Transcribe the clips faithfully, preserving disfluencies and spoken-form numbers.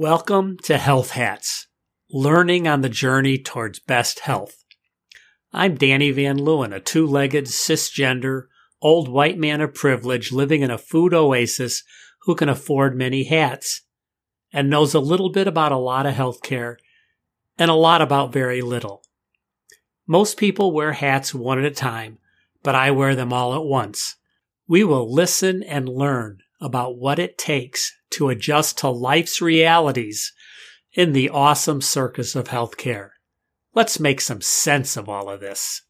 Welcome to Health Hats, learning on the journey towards best health. I'm Danny Van Leeuwen, a two-legged, cisgender, old white man of privilege living in a food oasis who can afford many hats and knows a little bit about a lot of healthcare and a lot about very little. Most people wear hats one at a time, but I wear them all at once. We will listen and learn about what it takes to adjust to life's realities in the awesome circus of healthcare. Let's make some sense of all of this.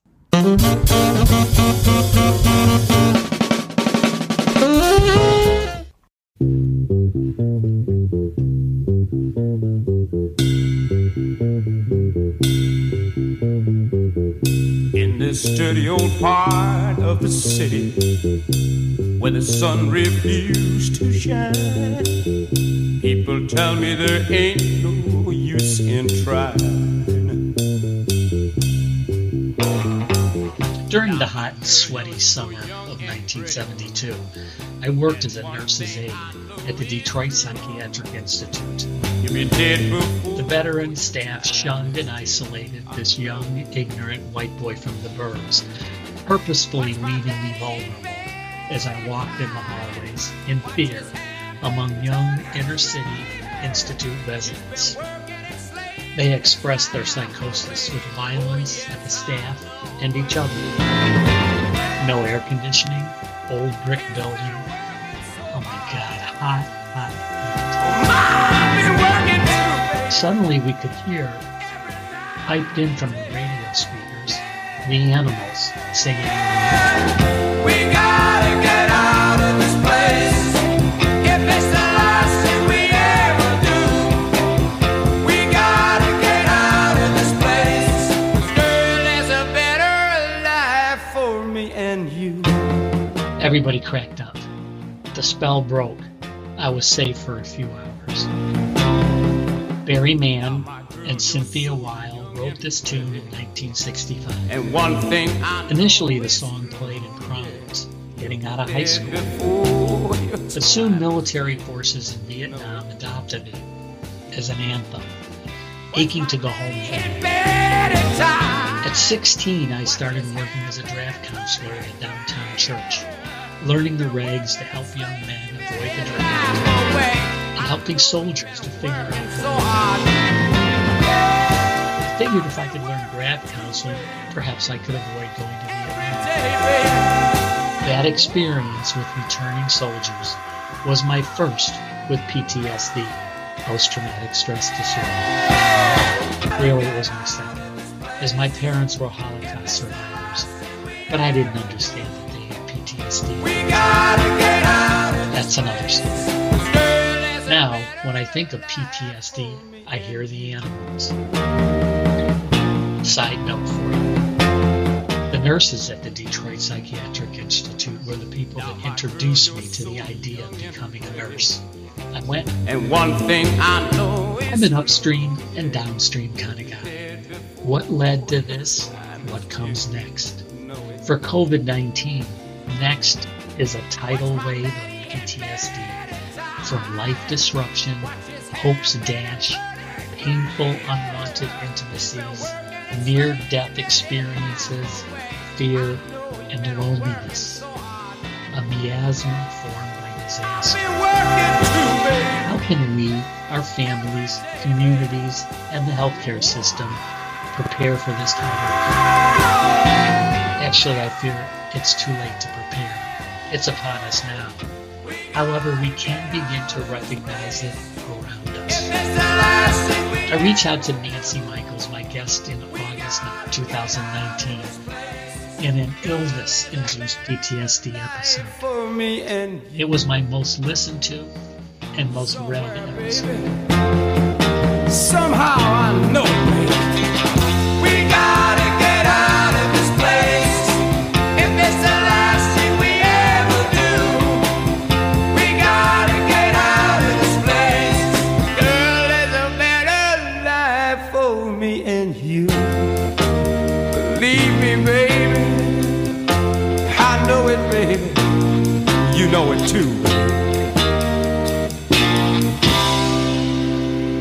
In this dirty old part of the city where the sun refused to shine, people tell me there ain't no use in trying. During the hot and sweaty summer of nineteen seventy-two, I worked as a nurse's aide at the Detroit Psychiatric Institute. The veteran staff shunned and isolated this young, ignorant white boy from the burbs, purposefully leaving me vulnerable as I walked in the hallways in fear among young inner-city institute residents. They expressed their psychosis with violence at the staff and each other. No air conditioning, old brick building. Oh my God, hot, hot, hot. Suddenly we could hear, piped in from the radio speakers, the animals singing. We gotta get out of this place. If it's the last thing we ever do, we gotta get out of this place. Girl, there's a better life for me and you. Everybody cracked up. The spell broke. I was safe for a few hours. Barry Mann and Cynthia Weil wrote this tune in nineteen sixty-five. And one thing I Initially, the song played in proms, getting out of high school. But soon, military forces in Vietnam adopted it as an anthem, aching to go home for it. At sixteen, I started working as a draft counselor at a downtown church, learning the regs to help young men avoid the draft, and helping soldiers to figure out how to I figured if I could learn draft counseling, perhaps I could avoid going to Vietnam. That experience with returning soldiers was my first with P T S D, post-traumatic stress disorder. Really, it was my second, as my parents were Holocaust survivors, but I didn't understand that they had P T S D. That's another story. Now, when I think of P T S D, I hear the animals. Side note for you. The nurses at the Detroit Psychiatric Institute were the people that introduced me to the idea of becoming a nurse. I went. And one thing I know is I'm an upstream and downstream kind of guy. What led to this? What comes next? For covid nineteen, next is a tidal wave of P T S D. From life disruption, hope's dash, painful unwanted intimacies, near-death experiences, fear, and loneliness. A miasma formed by disaster. How can we, our families, communities, and the healthcare system prepare for this time? Actually, I fear it's too late to prepare. It's upon us now. However, we can begin to recognize it around us. I reach out to Nancy Michaels, my guest in August of two thousand nineteen, in an illness-induced P T S D episode. It was my most listened to and most read episode. somehow I know we gotta get out of this place. If it's the last thing we ever do, we gotta get out of this place. Girl, there's a better life for me and you. Believe me, baby, I know it, baby. You know it too.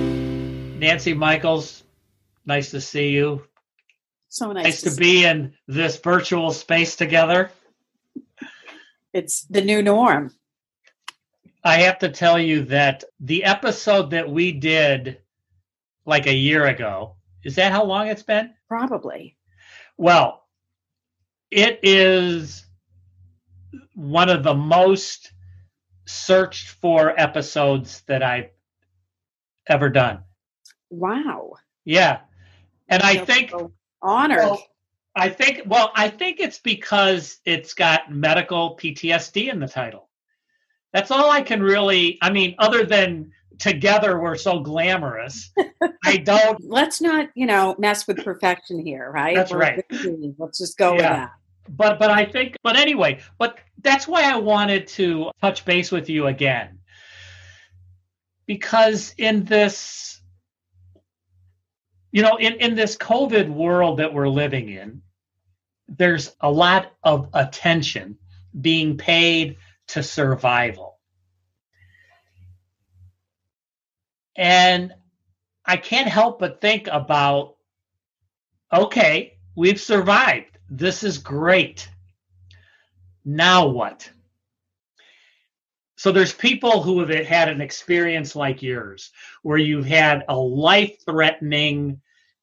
Nancy Michaels, nice to see you. So nice, Nice to to see be in this virtual space together. It's the new norm. I have to tell you that the episode that we did like a year ago, is that how long it's been? Probably. Well, it is one of the most searched for episodes that I've ever done. Wow. Yeah. And I feel think so honored. well, I think well, I think it's because it's got medical P T S D in the title. That's all I can really, I mean, other than together we're so glamorous. I don't Let's not, you know, mess with perfection here, right? That's We're right. fifteen. Let's just go with Yeah. that. but but I think but anyway, but that's why I wanted to touch base with you again. Because in this you know, in, in this COVID world that we're living in, there's a lot of attention being paid to survival. And I can't help but think about, okay, we've survived. This is great. Now what? So there's people who have had an experience like yours, where you've had a life-threatening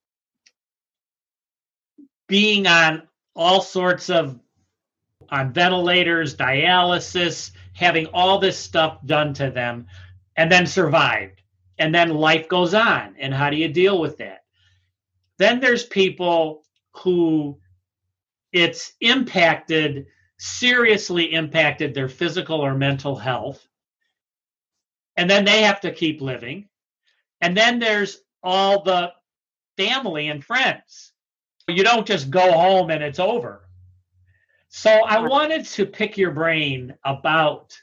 being on all sorts of on ventilators, dialysis, having all this stuff done to them, and then survived. And then life goes on. And how do you deal with that? Then there's people who it's impacted, seriously impacted their physical or mental health. And then they have to keep living. And then there's all the family and friends. You don't just go home and it's over. So I wanted to pick your brain about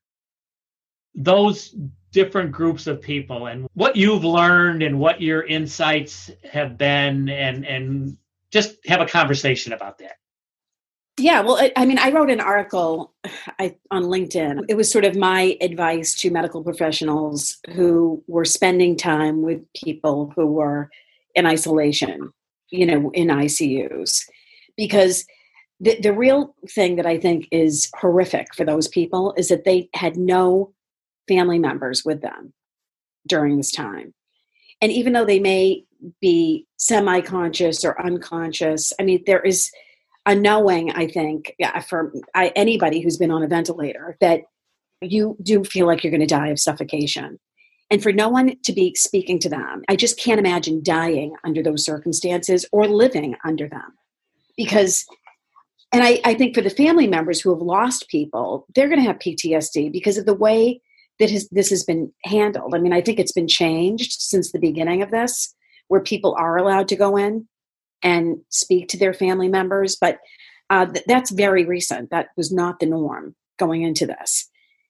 those different groups of people and what you've learned and what your insights have been, and and just have a conversation about that. Yeah, well, I, I mean, I wrote an article I, on LinkedIn. It was sort of my advice to medical professionals who were spending time with people who were in isolation, you know, in I C Us. Because the, the real thing that I think is horrific for those people is that they had no family members with them during this time. And even though they may be semi-conscious or unconscious, I mean, there is a knowing, I think, yeah, for I, anybody who's been on a ventilator, that you do feel like you're going to die of suffocation. And for no one to be speaking to them, I just can't imagine dying under those circumstances or living under them. Because, and I, I think for the family members who have lost people, they're going to have P T S D because of the way that has, this has been handled. I mean, I think it's been changed since the beginning of this, where people are allowed to go in and speak to their family members. But uh, th- that's very recent. That was not the norm going into this.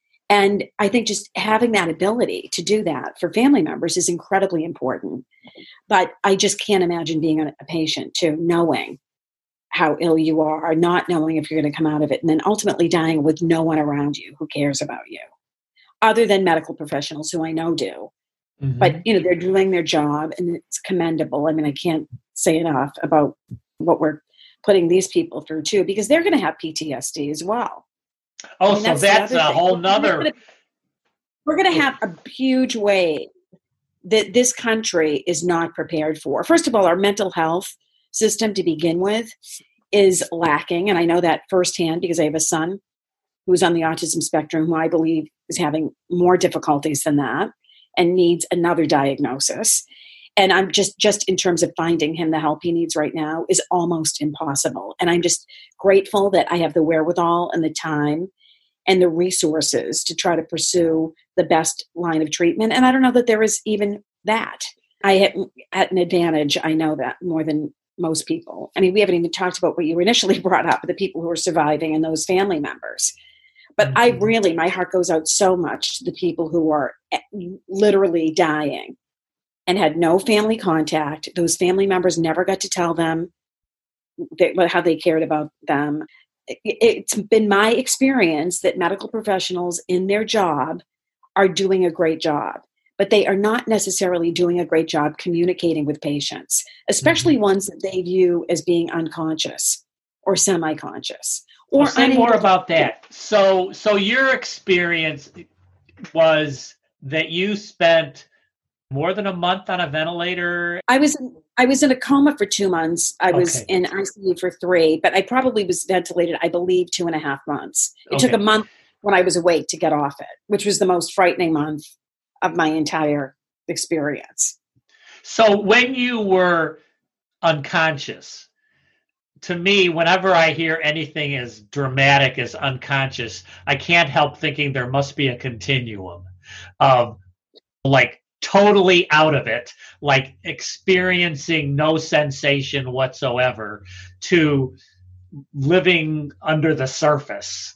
And I think just having that ability to do that for family members is incredibly important. But I just can't imagine being a, a patient too, knowing how ill you are, not knowing if you're going to come out of it, and then ultimately dying with no one around you who cares about you, other than medical professionals who I know do. Mm-hmm. But, you know, they're doing their job and it's commendable. I mean, I can't say enough about what we're putting these people through too, because they're going to have P T S D as well. Oh, I mean, so that's, that's a thing. whole nother. We're going to have a huge wave that this country is not prepared for. First of all, our mental health system to begin with is lacking. And I know that firsthand because I have a son who's on the autism spectrum, who I believe is having more difficulties than that and needs another diagnosis. And I'm just, just in terms of finding him the help he needs right now is almost impossible. And I'm just grateful that I have the wherewithal and the time and the resources to try to pursue the best line of treatment. And I don't know that there is even that. I had at an advantage, I know that, more than most people. I mean, we haven't even talked about what you initially brought up, the people who are surviving and those family members. But mm-hmm. I really, my heart goes out so much to the people who are literally dying and had no family contact. Those family members never got to tell them that, how they cared about them. It's been my experience that medical professionals in their job are doing a great job. but they are not necessarily doing a great job communicating with patients, especially mm-hmm. ones that they view as being unconscious or semi-conscious. Or well, say more about that. So, so your experience was that you spent more than a month on a ventilator? I was in, I was in a coma for two months. I was okay. in I C U for three, but I probably was ventilated, I believe, two and a half months. It okay. took a month when I was awake to get off it, which was the most frightening month of my entire experience. So when you were unconscious, to me, whenever I hear anything as dramatic as unconscious, I can't help thinking there must be a continuum of like totally out of it, like experiencing no sensation whatsoever, to living under the surface.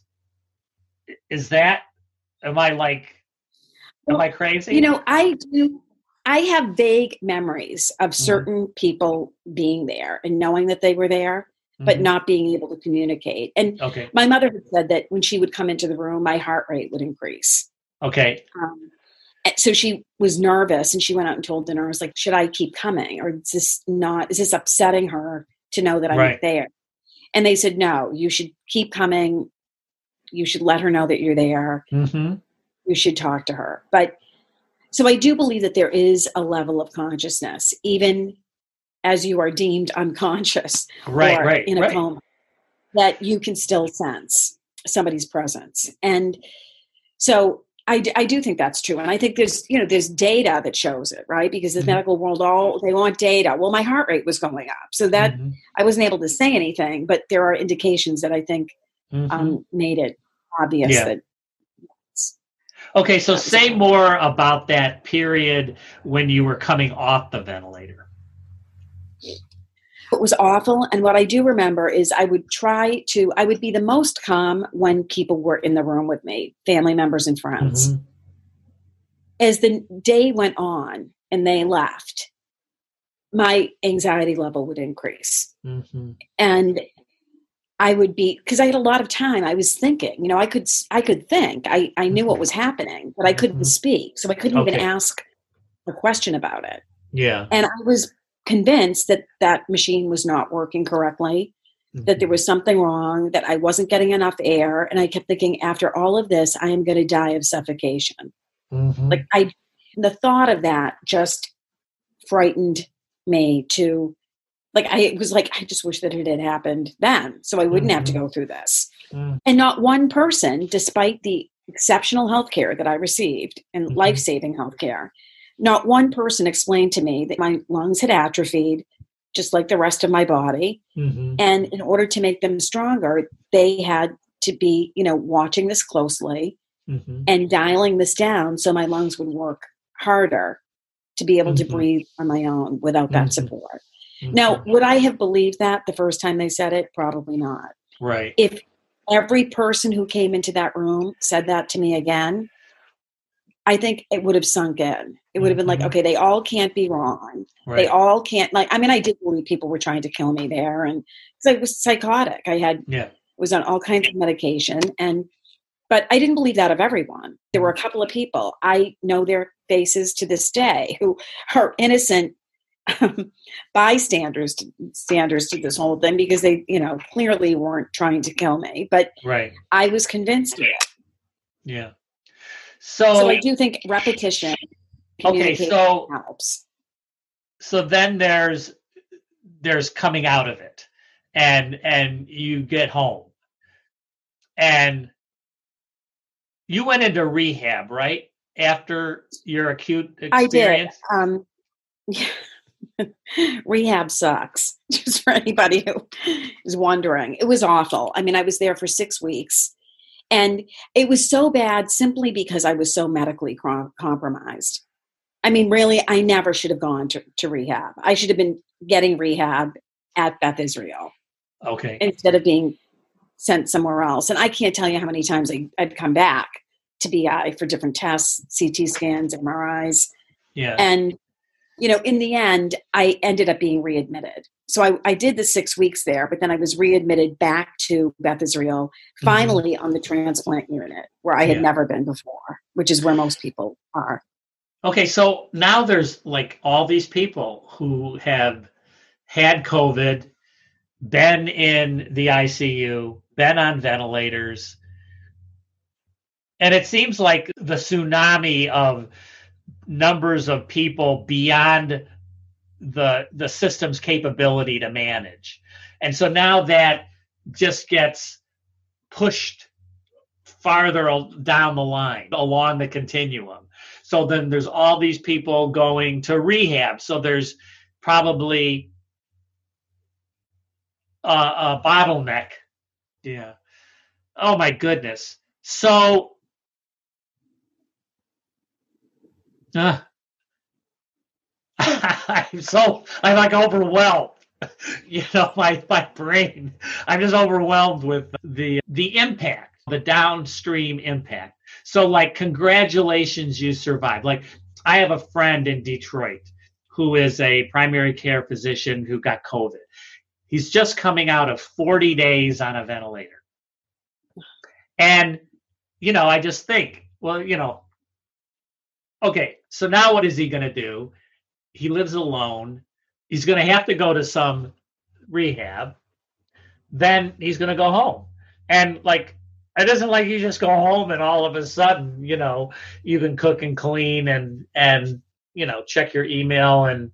Is that, am I like, am well, I crazy? You know, I do, I have vague memories of certain mm-hmm. people being there and knowing that they were there, but mm-hmm. not being able to communicate. And okay. my mother had said that when she would come into the room, my heart rate would increase. Okay. Um, so she was nervous and she went out and told the nurse, like, should I keep coming? Or is this not, is this upsetting her to know that I'm right. there? And they said, no, you should keep coming. You should let her know that you're there. Mm-hmm. You should talk to her. But so I do believe that there is a level of consciousness, even as you are deemed unconscious right, or right, in a right. coma, that you can still sense somebody's presence. And so I, d- I do think that's true. And I think there's, you know, there's data that shows it, right? Because the mm-hmm. medical world, all they want data. Well, my heart rate was going up. So that mm-hmm. I wasn't able to say anything, but there are indications that I think mm-hmm. um, made it obvious yeah. that. Okay. So say more about that period when you were coming off the ventilator. It was awful. And what I do remember is I would try to, I would be the most calm when people were in the room with me, family members and friends. Mm-hmm. As the day went on and they left, my anxiety level would increase. Mm-hmm. And I would be, because I had a lot of time, I was thinking, you know, I could, I could think, I, I knew what was happening, but I couldn't mm-hmm. speak. So I couldn't okay. even ask a question about it. Yeah. And I was convinced that that machine was not working correctly, mm-hmm. that there was something wrong, that I wasn't getting enough air. And I kept thinking, after all of this, I am going to die of suffocation. Mm-hmm. Like I, the thought of that just frightened me to, like, I was like, I just wish that it had happened then, so I wouldn't mm-hmm. have to go through this. Mm. And not one person, despite the exceptional healthcare that I received and mm-hmm. life-saving healthcare, not one person explained to me that my lungs had atrophied, just like the rest of my body. Mm-hmm. And in order to make them stronger, they had to be, you know, watching this closely mm-hmm. and dialing this down so my lungs would work harder to be able mm-hmm. to breathe on my own without that mm-hmm. support. Mm-hmm. Now, would I have believed that the first time they said it? Probably not. Right. If every person who came into that room said that to me again, I think it would have sunk in. It would have been like, okay, they all can't be wrong. Right. They all can't, like, I mean, I did believe people were trying to kill me there. And because I was psychotic. I had, yeah. was on all kinds of medication. And, but I didn't believe that of everyone. There were a couple of people, I know their faces to this day, who are innocent um, bystanders to, standards to this whole thing, because they, you know, clearly weren't trying to kill me. But right. I was convinced of it. Yeah. So, so I do think repetition okay, so helps. So then there's there's coming out of it, and and you get home, and you went into rehab, right? After your acute experience? I did. Um, yeah. Rehab sucks, just for anybody who is wondering. It was awful. I mean, I was there for six weeks. And it was so bad simply because I was so medically com- compromised. I mean, really, I never should have gone to, to rehab. I should have been getting rehab at Beth Israel. Okay. Instead of being sent somewhere else. And I can't tell you how many times I, I'd come back to B I for different tests, C T scans, M R Is. Yeah. And, you know, in the end, I ended up being readmitted. So I, I did the six weeks there, but then I was readmitted back to Beth Israel, finally mm-hmm. on the transplant unit, where I had yeah. never been before, which is where most people are. Okay, so now there's like all these people who have had COVID, been in the I C U, been on ventilators. And it seems like the tsunami of numbers of people beyond the the system's capability to manage. And so now that just gets pushed farther down the line along the continuum. So then there's all these people going to rehab. So there's probably a, a bottleneck. Yeah. Oh my goodness. So uh, I'm so I'm like overwhelmed. You know, my my brain. I'm just overwhelmed with the the impact, the downstream impact. So, like, congratulations, you survived. Like, I have a friend in Detroit who is a primary care physician who got COVID. He's just coming out of forty days on a ventilator. And, you know, I just think, well, you know, okay, so now what is he going to do? He lives alone. He's going to have to go to some rehab. Then he's going to go home. And, like, it isn't like you just go home and all of a sudden, you know, you can cook and clean and, and you know, check your email and,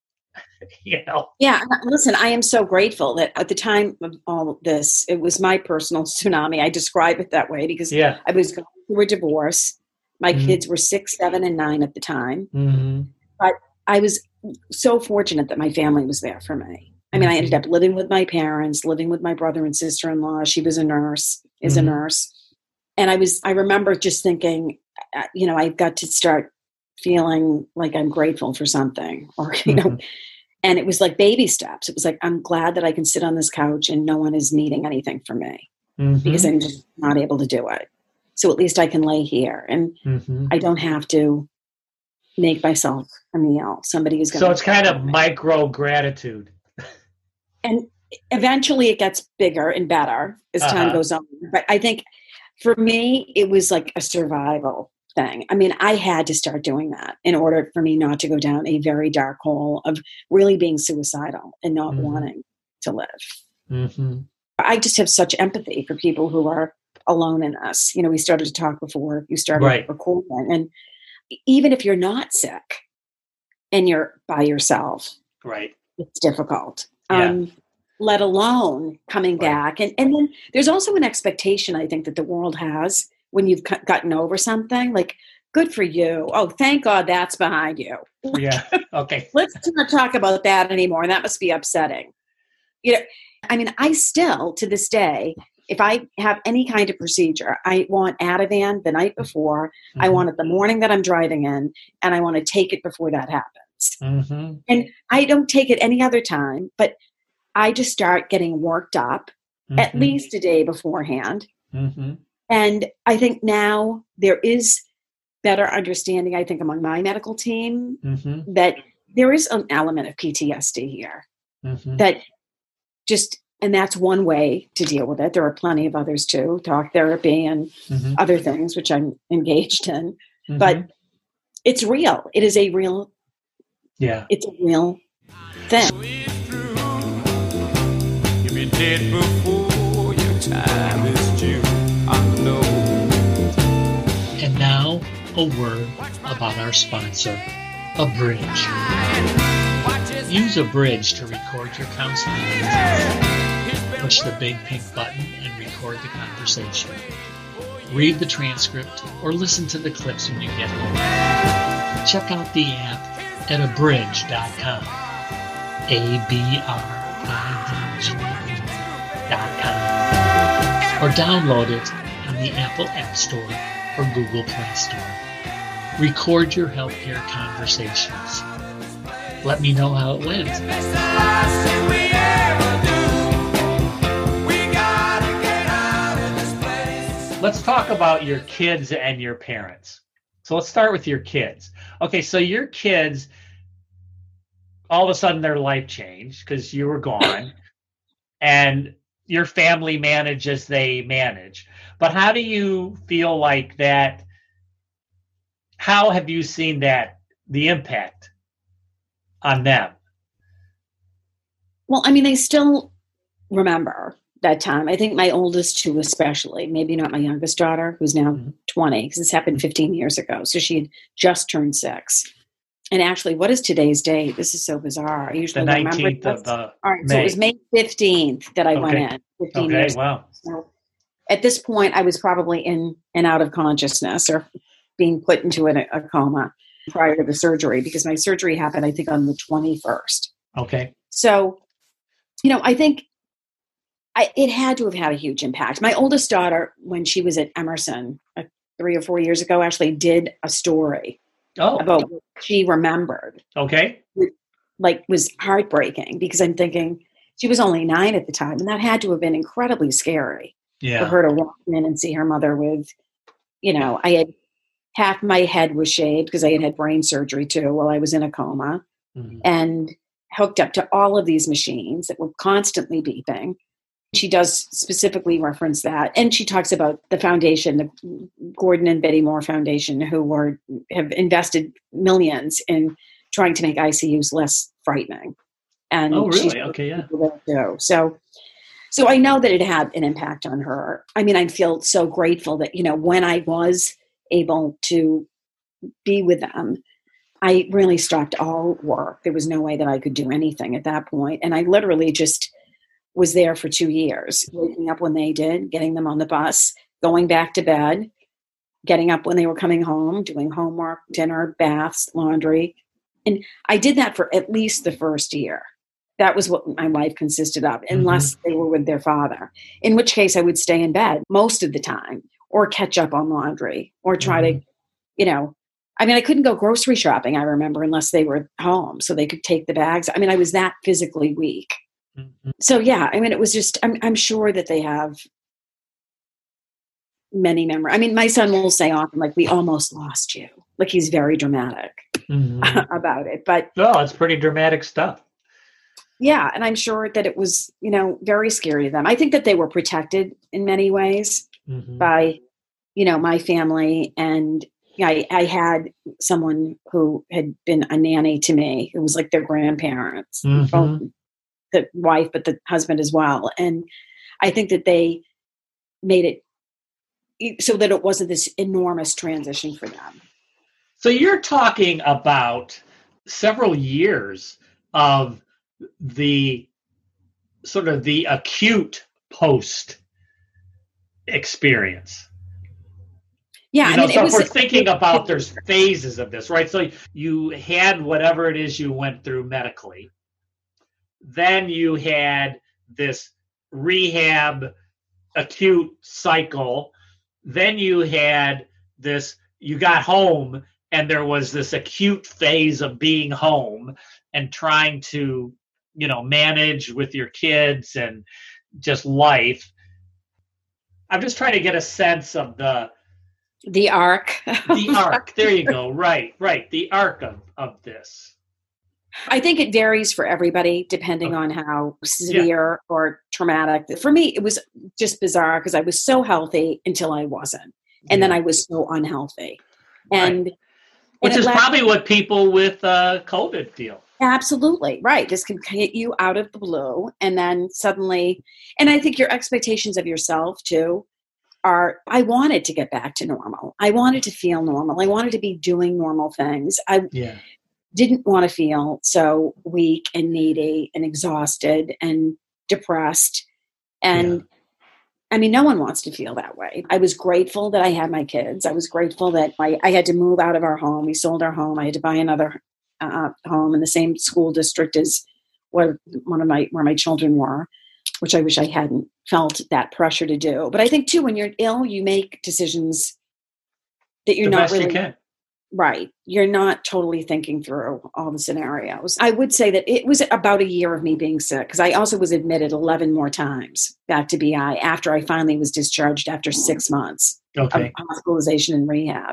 you know. Yeah, listen, I am so grateful that at the time of all of this, it was my personal tsunami. I describe it that way because yeah. I was going through a divorce. My mm-hmm. kids were six, seven, and nine at the time. Mm-hmm. But I was so fortunate that my family was there for me. I mean, I ended up living with my parents, living with my brother and sister-in-law. She was a nurse, is mm-hmm. a nurse. And I was, I remember just thinking, you know, I've got to start feeling like I'm grateful for something or, you mm-hmm. know, and it was like baby steps. It was like, I'm glad that I can sit on this couch and no one is needing anything from me mm-hmm. because I'm just not able to do it. So at least I can lay here and mm-hmm. I don't have to make myself a meal. Somebody is going to. So it's kind of micro gratitude. And eventually it gets bigger and better as time uh-huh. goes on. But I think for me, it was like a survival thing. I mean, I had to start doing that in order for me not to go down a very dark hole of really being suicidal and not mm-hmm. wanting to live. Mm-hmm. I just have such empathy for people who are alone in this. You know, we started to talk before you started right. recording. And even if you're not sick and you're by yourself, right, it's difficult. Yeah. Um, let alone coming right. back. And and then there's also an expectation, I think, that the world has when you've c- gotten over something. Like, good for you. Oh, thank God that's behind you. Yeah. Okay. Let's not talk about that anymore. That must be upsetting. You know, I mean, I still, to this day, if I have any kind of procedure, I want Ativan the night before. Mm-hmm. I want it the morning that I'm driving in, and I want to take it before that happens. Mm-hmm. And I don't take it any other time, but I just start getting worked up mm-hmm. at least a day beforehand. Mm-hmm. And I think now there is better understanding, I think, among my medical team mm-hmm. that there is an element of P T S D here. Mm-hmm. That just, and that's one way to deal with it. There are plenty of others too, talk therapy and mm-hmm. other things, which I'm engaged in. Mm-hmm. But it's real. It is a real Yeah. It's a real thing. You'll be dead before your time is due. I know. And now, a word about our sponsor, Abridge. Use Abridge to record your counseling. Push the big pink button and record the conversation. Read the transcript or listen to the clips when you get home. Check out the app at abridge dot com. A B R I D G dot com. Or download it on the Apple App Store or Google Play Store. Record your healthcare conversations. Let me know how it went. Let's talk about your kids and your parents. So let's start with your kids. Okay, so your kids, all of a sudden their life changed because you were gone and your family manage as they manage. But how do you feel like that? How have you seen that the impact on them? Well, I mean, I still remember that time. I think my oldest two, especially, maybe not my youngest daughter, who's now Mhm. twenty, because this happened fifteen years ago. So she had just turned six. And actually, what is today's date? This is so bizarre. I The usually remember nineteenth this. of uh, All right, so it May. was May fifteenth that I went Okay. in, fifteen Okay, years wow. ago. So at this point, I was probably in and out of consciousness or being put into a, a coma prior to the surgery, because my surgery happened, I think, on the twenty-first. Okay. So, you know, I think I, it had to have had a huge impact. My oldest daughter, when she was at Emerson uh, three or four years ago, actually did a story Oh, about what she remembered. okay. Like, was heartbreaking, because I'm thinking she was only nine at the time, and that had to have been incredibly scary for Yeah. her to walk in and see her mother with, you know, I had half my head was shaved because I had had brain surgery too while I was in a coma, Mhm. and hooked up to all of these machines that were constantly beeping. She does specifically reference that. And she talks about the foundation, the Gordon and Betty Moore Foundation, who were have invested millions in trying to make I C Us less frightening. And Oh, she's really? Okay, yeah. people there too. So so I know that it had an impact on her. I mean, I feel so grateful that, you know, when I was able to be with them, I really stopped all work. There was no way that I could do anything at that point. And I literally just was there for two years, waking up when they did, getting them on the bus, going back to bed, getting up when they were coming home, doing homework, dinner, baths, laundry. And I did that for at least the first year. That was what my life consisted of, unless they were with their father, in which case I would stay in bed most of the time, or catch up on laundry, or try Mhm. to, you know, I mean, I couldn't go grocery shopping, I remember, unless they were home so they could take the bags. I mean, I was that physically weak. Mhm. So, yeah, I mean, it was just, I'm, I'm sure that they have many memories. I mean, my son will say often, like, we almost lost you. Like, he's very dramatic Mhm. about it. But No, it's pretty dramatic stuff. yeah, and I'm sure that it was, you know, very scary to them. I think that they were protected in many ways Mhm. by, you know, my family. And I, I had someone who had been a nanny to me. It was like their grandparents, Mhm. both the wife, but the husband as well. And I think that they made it so that it wasn't this enormous transition for them. So you're talking about several years of the sort of the acute post experience. Yeah, You I know, mean, so it if was we're thinking about there's phases of this, right? So you had whatever it is you went through medically. Then you had this rehab acute cycle. Then you had this, you got home and there was this acute phase of being home and trying to, you know, manage with your kids and just life. I'm just trying to get a sense of the the arc. the arc. There you go. Right, right. The arc of, of this. I think it varies for everybody depending Okay. on how severe or traumatic. For me, it was just bizarre because I was so healthy until I wasn't. And then Yeah. I was so unhealthy. And, Which and it is led- probably what people with uh, COVID feel. Absolutely right. This can hit you out of the blue, and then suddenly, and I think your expectations of yourself too are, I wanted to get back to normal. I wanted to feel normal. I wanted to be doing normal things. I Yeah. didn't want to feel so weak and needy and exhausted and depressed. And I mean, no one wants to feel that way. I was grateful that I had my kids. I was grateful that I, I had to move out of our home. We sold our home. I had to buy another uh, home in the same school district as where one of my where my children were, which I wish I hadn't felt that pressure to do. But I think too, when you're ill, you make decisions that you're The not best really you can. right. You're not totally thinking through all the scenarios. I would say that it was about a year of me being sick, because I also was admitted eleven more times back to B I after I finally was discharged after six months Okay. of hospitalization and rehab.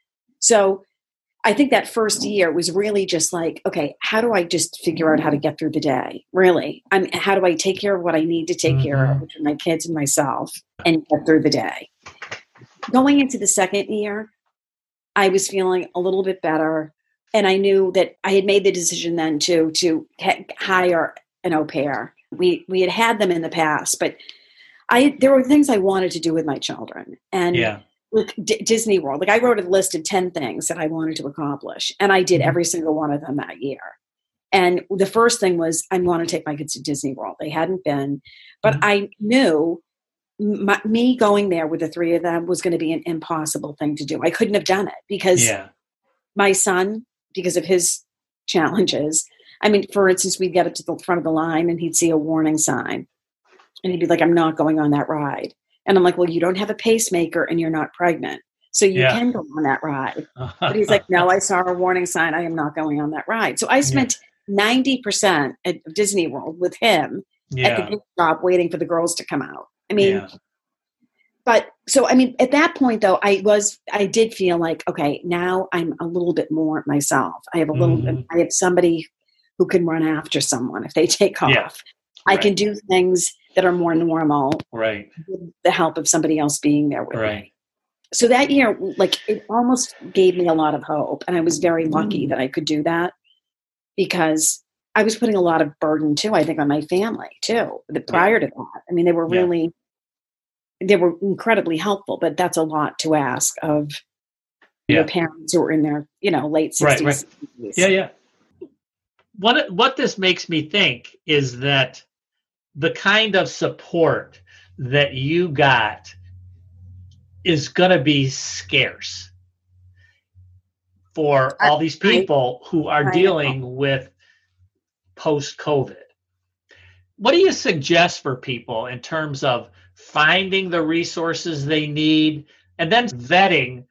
So I think that first year was really just like, okay, how do I just figure out how to get through the day? Really? I mean, how do I take care of what I need to take care of, Mhm. which are my kids and myself, and get through the day? Going into the second year, I was feeling a little bit better. And I knew that I had made the decision then to to ha- hire an au pair. We we had had them in the past, but I there were things I wanted to do with my children. And Yeah. with D- Disney World, like I wrote a list of ten things that I wanted to accomplish, and I did Mhm. every single one of them that year. And the first thing was I want to take my kids to Disney World. They hadn't been, but Mhm. I knew my, me going there with the three of them was going to be an impossible thing to do. I couldn't have done it because Yeah. my son, because of his challenges, I mean, for instance, we'd get up to the front of the line and he'd see a warning sign and he'd be like, I'm not going on that ride. And I'm like, well, you don't have a pacemaker and you're not pregnant. So you Yeah. can go on that ride. But he's like, no, I saw a warning sign. I am not going on that ride. So I spent ninety percent at Disney World with him at the Yeah. gift shop waiting for the girls to come out. I mean, Yeah. but so, I mean, at that point though, I was, I did feel like, okay, now I'm a little bit more myself. I have a little bit, Mhm. I have somebody who can run after someone if they take off. Yeah. I Right. can do things that are more normal Right. with the help of somebody else being there with Right. me. So that year, like it almost gave me a lot of hope. And I was very lucky that I could do that because I was putting a lot of burden too, I think, on my family too. The, prior to that, I mean, they were Yeah. really, they were incredibly helpful, but that's a lot to ask of Yeah. your parents who are in their, you know, late Right, sixties. right. seventies. Yeah. Yeah. What what this makes me think is that the kind of support that you got is going to be scarce for I- all these people who are I know. dealing with post-COVID. What do you suggest for people in terms of finding the resources they need and then vetting?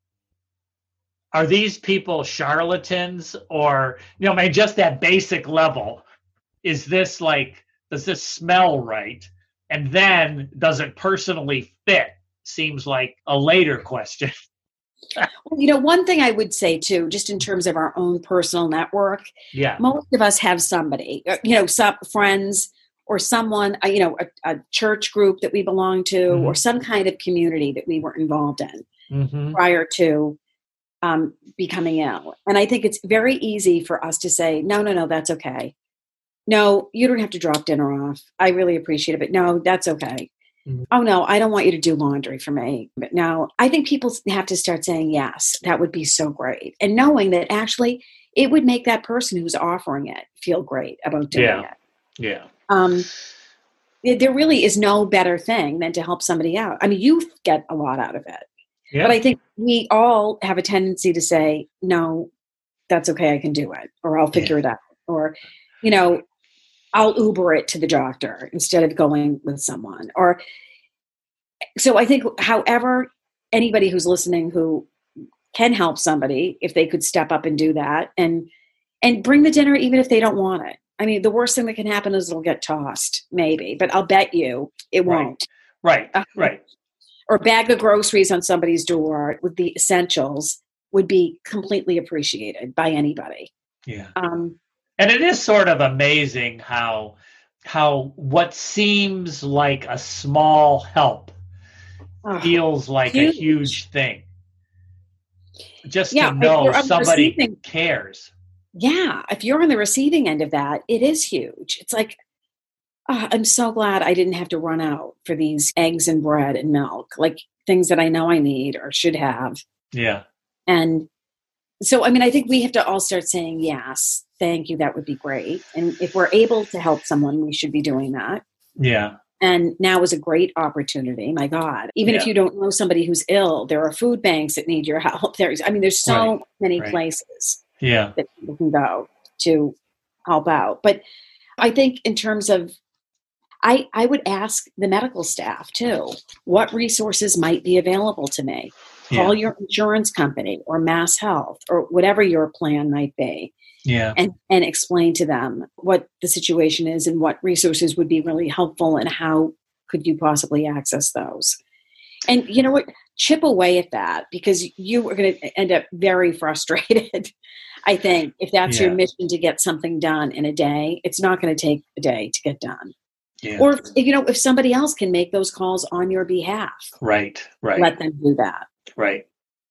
Are these people charlatans or, you know, maybe just that basic level? Is this like, does this smell right? And then does it personally fit? Seems like a later question. Well, you know, one thing I would say too, just in terms of our own personal network, Yeah. most of us have somebody, uh, you know, some friends or someone, uh, you know, a, a church group that we belong to, Mhm. or some kind of community that we were involved in Mm-hmm. prior to um, becoming ill. And I think it's very easy for us to say, no, no, no, that's okay. No, you don't have to drop dinner off. I really appreciate it, but no, that's okay. Mhm. Oh, no, I don't want you to do laundry for me. But now I think people have to start saying, yes, that would be so great. And knowing that actually it would make that person who's offering it feel great about doing Yeah. it. Yeah. Um, it- there really is no better thing than to help somebody out. I mean, you get a lot out of it. Yeah. But I think we all have a tendency to say, no, that's okay, I can do it, or I'll figure Yeah. it out. Or, you know, I'll Uber it to the doctor instead of going with someone. Or so I think however anybody who's listening who can help somebody, if they could step up and do that and and bring the dinner even if they don't want it. I mean, the worst thing that can happen is it'll get tossed, maybe, but I'll bet you it Right. won't. Right. Uh, Right. Or bag of groceries on somebody's door with the essentials would be completely appreciated by anybody. Yeah. Um, And it is sort of amazing how how what seems like a small help oh, feels like huge. a huge thing. Just Yeah, to if know you're on the somebody receiving- cares. yeah, if you're on the receiving end of that, it is huge. It's like, oh, I'm so glad I didn't have to run out for these eggs and bread and milk, like things that I know I need or should have. Yeah. And so, I mean, I think we have to all start saying, yes, thank you, that would be great. And if we're able to help someone, we should be doing that. Yeah. And now is a great opportunity. My God, even if Yeah. you don't know somebody who's ill, there are food banks that need your help. There's, I mean, there's so Right, many right. places Yeah. that people can go to help out. But I think in terms of, I, I would ask the medical staff too, what resources might be available to me? Call Yeah. your insurance company or Mass Health or whatever your plan might be, Yeah. and, and explain to them what the situation is and what resources would be really helpful and how could you possibly access those. And you know what? Chip away at that because you are going to end up very frustrated. I think if that's your Yeah. mission to get something done in a day, it's not going to take a day to get done. Yeah. Or, if, you know, if somebody else can make those calls on your behalf, Right. Right. let them do that. Right.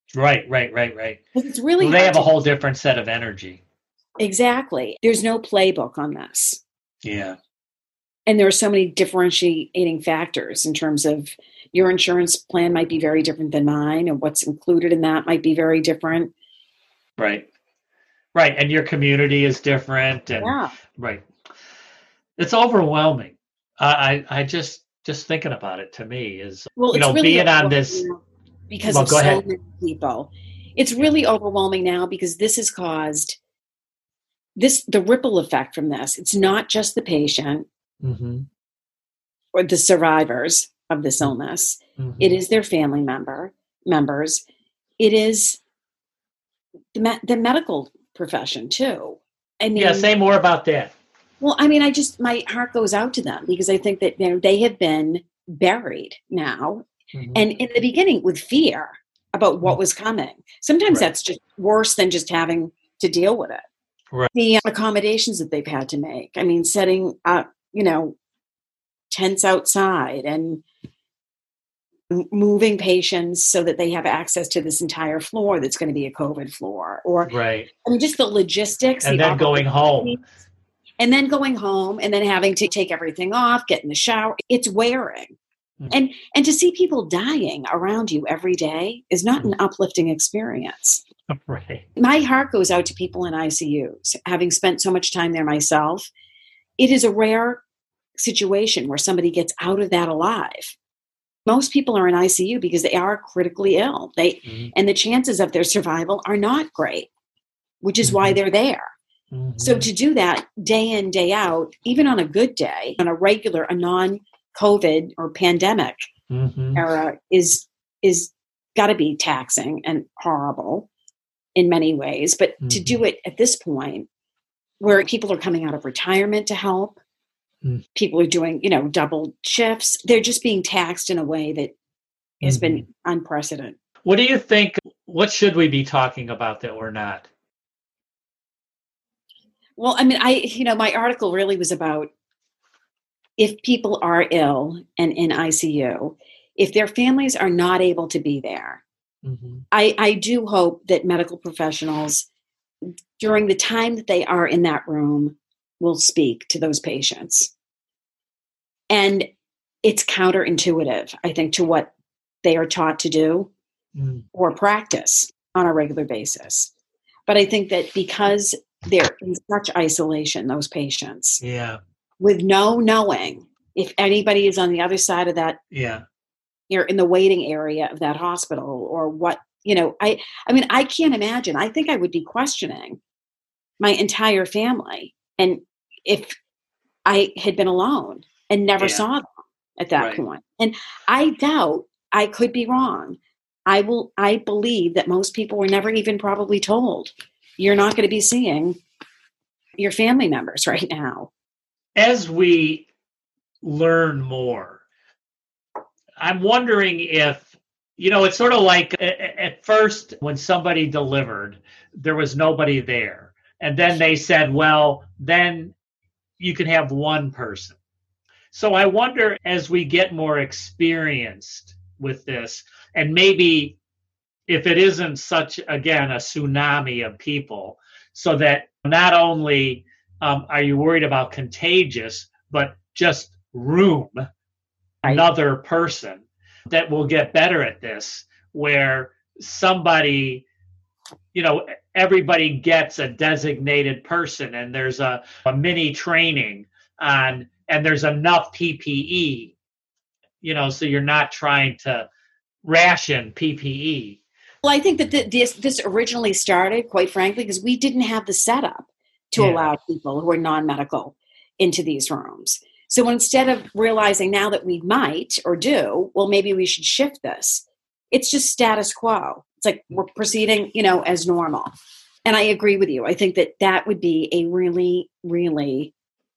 Right, right, right, right. 'Cause it's really Well, they hard have a to- whole different set of energy. Exactly. There's no playbook on this. Yeah. And there are so many differentiating factors in terms of your insurance plan might be very different than mine, and what's included in that might be very different. Right. Right. And your community is different. And Yeah. right. It's overwhelming. I, I I just just thinking about it to me is Well, you it's know really being on overwhelming this. now because Well, of go so ahead. many people. It's really overwhelming now because this has caused this the ripple effect from this. It's not just the patient Mm-hmm. or the survivors of this illness. Mm-hmm. It is their family member members. It is the, me- the medical profession too. I mean, Yeah. Say more about that. well, I mean, I just my heart goes out to them because I think that you know they have been buried now, Mhm. and in the beginning with fear about what was coming. Sometimes Right. that's just worse than just having to deal with it. Right. The accommodations that they've had to make. I mean, setting up, you know, tents outside and m- moving patients so that they have access to this entire floor that's going to be a COVID floor, or Right. I mean, just the logistics, And the then going home. opportunities, and then going home, and then having to take everything off, get in the shower. It's wearing, Mhm. and and to see people dying around you every day is not an uplifting experience. Right. My heart goes out to people in I C Us, having spent so much time there myself. It is a rare situation where somebody gets out of that alive. Most people are in I C U because they are critically ill. They Mhm. and the chances of their survival are not great, which is why Mhm. they're there. Mhm. So to do that day in, day out, even on a good day, on a regular, a non-COVID or pandemic Mhm. era, is is got to be taxing and horrible in many ways. But to Mhm. do it at this point, where people are coming out of retirement to help, Mm. people are doing you know double shifts. They're just being taxed in a way that has been unprecedented. What do you think? What should we be talking about that we're not? Well, I mean, I you know my article really was about if people are ill and in I C U, if their families are not able to be there, Mhm. I, I do hope that medical professionals, during the time that they are in that room, will speak to those patients. And it's counterintuitive, I think, to what they are taught to do Mm. or practice on a regular basis. But I think that because they're in such isolation, those patients, Yeah. with no knowing if anybody is on the other side of that, Yeah. you're in the waiting area of that hospital or what, you know, I, I mean, I can't imagine. I think I would be questioning my entire family. And if I had been alone and never Yeah. saw them at that Right. point. And I doubt, I could be wrong. I will, I believe that most people were never even probably told, you're not going to be seeing your family members right now. As we learn more, I'm wondering if, you know, it's sort of like a- at first when somebody delivered, there was nobody there. And then they said, well, then you can have one person. So I wonder as we get more experienced with this, and maybe if it isn't such, again, a tsunami of people, so that not only um, are you worried about contagious, but just room, another person, that will get better at this, where somebody, you know, everybody gets a designated person and there's a, a mini training on, and there's enough P P E, you know, so you're not trying to ration P P E. Well, I think that th- this this originally started, quite frankly, because we didn't have the setup to Yeah. allow people who are non-medical into these rooms. So instead of realizing now that we might or do, well, maybe we should shift this. It's just status quo. It's like we're proceeding, you know, as normal. And I agree with you. I think that that would be a really, really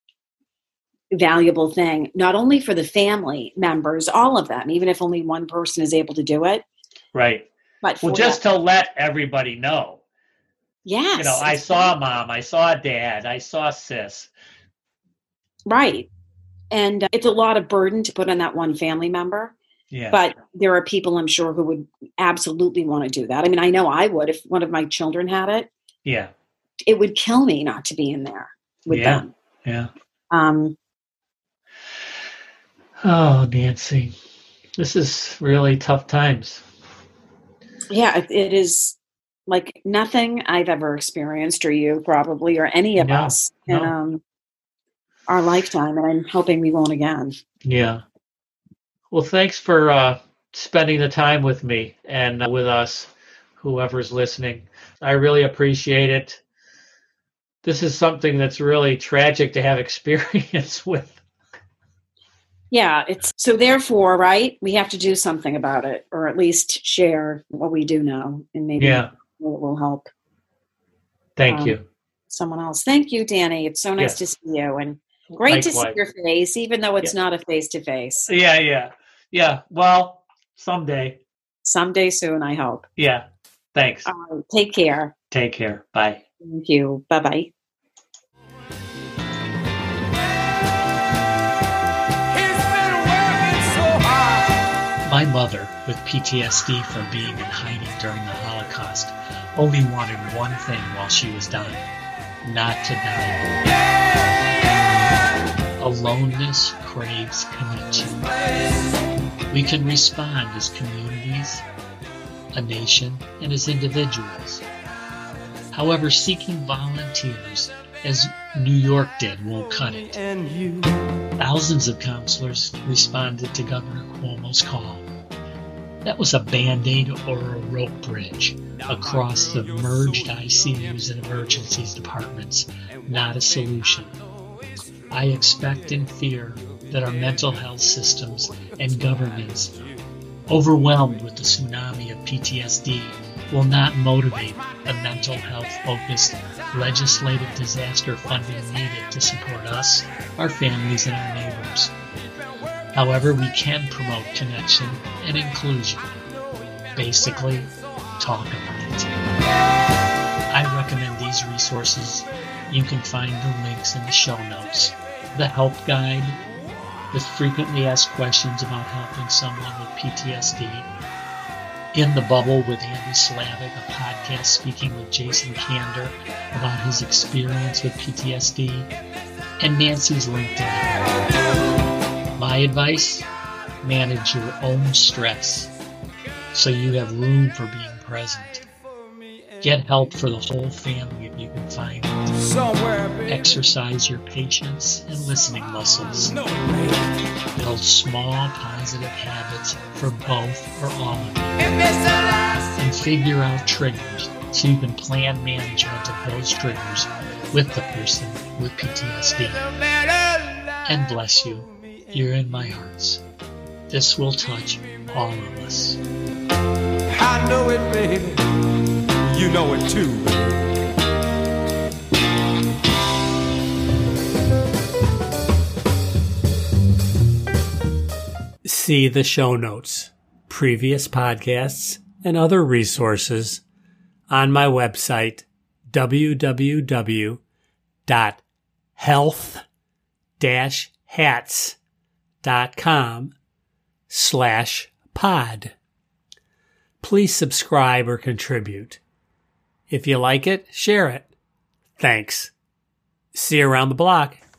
valuable thing, not only for the family members, all of them, even if only one person is able to do it, Right. but for Well, just that, to let everybody know, yes, you know, I saw mom, I saw dad, I saw sis. right. And uh, it's a lot of burden to put on that one family member. Yeah. But there are people, I'm sure, who would absolutely want to do that. I mean, I know I would if one of my children had it. Yeah. It would kill me not to be in there with Yeah. them. Yeah. Um, Oh, Nancy, this is really tough times. yeah, it, it is like nothing I've ever experienced, or you probably, or any of No, us in no. um, our lifetime. And I'm hoping we won't again. Yeah. Well, thanks for uh, spending the time with me and uh, with us, whoever's listening. I really appreciate it. This is something that's really tragic to have experience with. Yeah, it's so therefore, right? We have to do something about it, or at least share what we do know, and maybe Yeah. it will help Thank um, you. someone else. Thank you, Danny. It's so nice Yes. to see you, and great to see Likewise. your face, even though it's Yeah. not a face to face. Yeah, yeah. Yeah. Well, someday. Someday soon, I hope. Yeah. Thanks. All right, take care. Take care. Bye. Thank you. Bye bye. He's been working so hard. My mother, with P T S D from being in hiding during the Holocaust, only wanted one thing while she was dying: not to die. Aloneness craves connection. We can respond as communities, a nation, and as individuals. However, seeking volunteers, as New York did, won't cut it. And you. Thousands of counselors responded to Governor Cuomo's call. That was a Band-Aid or a rope bridge across the merged I C Us and emergencies departments, not a solution. I expect and fear that our mental health systems and governments, overwhelmed with the tsunami of P T S D, will not motivate the mental health-focused legislative disaster funding needed to support us, our families, and our neighbors. However, we can promote connection and inclusion. Basically, talk about it. I recommend these resources. You can find the links in the show notes. The help guide with frequently asked questions about helping someone with P T S D. In the Bubble with Andy Slavic, a podcast speaking with Jason Kander about his experience with P T S D. And Nancy's LinkedIn. My advice: manage your own stress so you have room for being present. Get help for the whole family if you can find it. Somewhere, baby. Exercise your patience and listening muscles. No, baby. Build small positive habits for both or all of you. If it's the last. And figure out triggers so you can plan management of those triggers with the person with P T S D. And bless you, you're in my hearts. This will touch all of us. I know it, baby. You know it too, baby. See the show notes, previous podcasts, and other resources on my website, w w w dot health dash hats dot com slash pod. Please subscribe or contribute. If you like it, share it. Thanks. See you around the block.